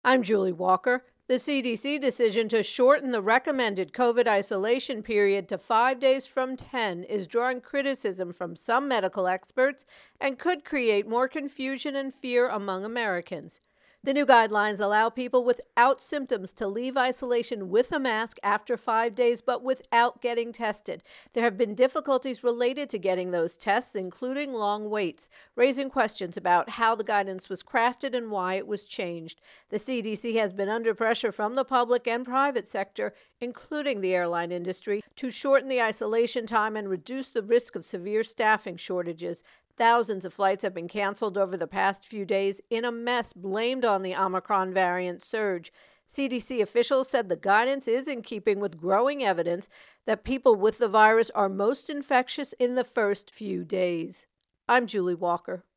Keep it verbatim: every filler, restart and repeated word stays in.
I'm Julie Walker. The C D C decision to shorten the recommended COVID isolation period to five days from ten is drawing criticism from some medical experts and could create more confusion and fear among Americans. The new guidelines allow people without symptoms to leave isolation with a mask after five days, but without getting tested. There have been difficulties related to getting those tests, including long waits, raising questions about how the guidance was crafted and why it was changed. The C D C has been under pressure from the public and private sector, including the airline industry, to shorten the isolation time and reduce the risk of severe staffing shortages. Thousands of flights have been canceled over the past few days in a mess blamed on the Omicron variant surge. C D C officials said the guidance is in keeping with growing evidence that people with the virus are most infectious in the first few days. I'm Julie Walker.